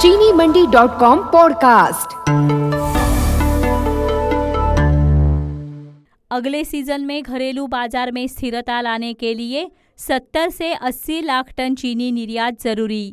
चीनी मंडी.com पॉडकास्ट। अगले सीजन में घरेलू बाजार में स्थिरता लाने के लिए 70 से 80 लाख टन चीनी निर्यात जरूरी।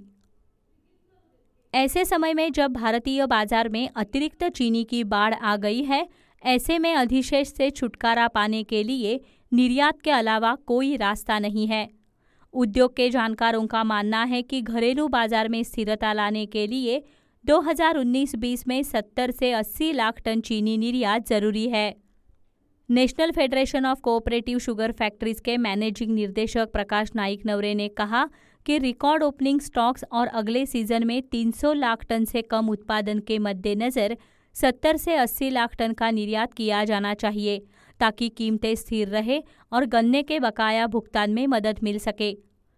ऐसे समय में जब भारतीय बाजार में अतिरिक्त चीनी की बाढ़ आ गई है, ऐसे में अधिशेष से छुटकारा पाने के लिए निर्यात के अलावा कोई रास्ता नहीं है। उद्योग के जानकारों का मानना है कि घरेलू बाजार में स्थिरता लाने के लिए 2019-20 में 70 से 80 लाख टन चीनी निर्यात जरूरी है। National federation of cooperative sugar factories के मैनेजिंग निर्देशक प्रकाश नाइक नवरे ने कहा कि रिकॉर्ड ओपनिंग स्टॉक्स और अगले सीजन में 300 लाख टन से कम उत्पादन के मद्देनज़र 70 से 80 लाख टन का निर्यात किया जाना चाहिए, ताकि कीमतें स्थिर रहे और गन्ने के बकाया भुगतान में मदद मिल सके।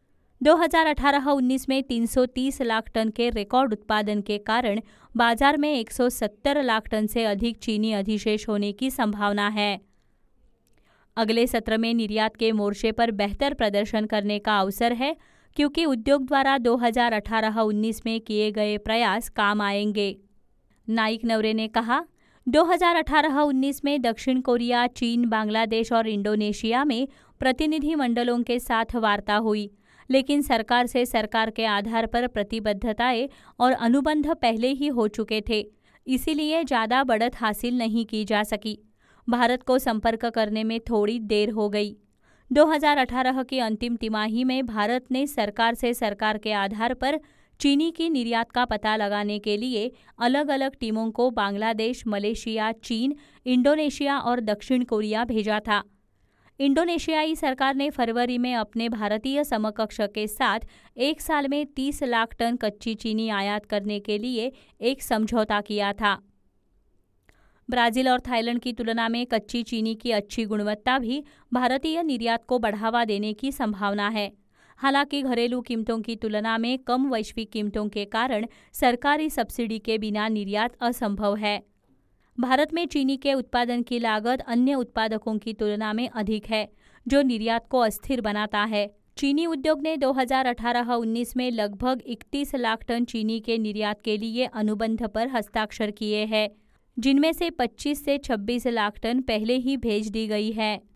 2018-19 में 330 लाख टन के रिकॉर्ड उत्पादन के कारण बाजार में 170 लाख टन से अधिक चीनी अधिशेष होने की संभावना है। अगले सत्र में निर्यात के मोर्चे पर बेहतर प्रदर्शन करने का अवसर है, क्योंकि उद्योग द्वारा 2018-19 में किए गए प्रयास काम आएंगे। नाइक नवरे ने कहा, 2018-19 में दक्षिण कोरिया, चीन, बांग्लादेश और इंडोनेशिया में प्रतिनिधि मंडलों के साथ वार्ता हुई, लेकिन सरकार से सरकार के आधार पर प्रतिबद्धताएं और अनुबंध पहले ही हो चुके थे, इसीलिए ज़्यादा बढ़त हासिल नहीं की जा सकी। भारत को संपर्क करने में थोड़ी देर हो गई। 2018 की अंतिम तिमाही में भारत ने सरकार से सरकार के आधार पर चीनी की निर्यात का पता लगाने के लिए अलग अलग टीमों को बांग्लादेश, मलेशिया, चीन, इंडोनेशिया और दक्षिण कोरिया भेजा था। इंडोनेशियाई सरकार ने फरवरी में अपने भारतीय समकक्ष के साथ एक साल में 30 लाख टन कच्ची चीनी आयात करने के लिए एक समझौता किया था। ब्राजील और थाईलैंड की तुलना में कच्ची चीनी की अच्छी गुणवत्ता भी भारतीय निर्यात को बढ़ावा देने की संभावना है। हालांकि घरेलू कीमतों की तुलना में कम वैश्विक कीमतों के कारण सरकारी सब्सिडी के बिना निर्यात असंभव है। भारत में चीनी के उत्पादन की लागत अन्य उत्पादकों की तुलना में अधिक है, जो निर्यात को अस्थिर बनाता है। चीनी उद्योग ने 2018-19 में लगभग 31 लाख टन चीनी के निर्यात के लिए अनुबंध पर हस्ताक्षर किए हैं, जिनमें से 25 से 26 लाख टन पहले ही भेज दी गई है।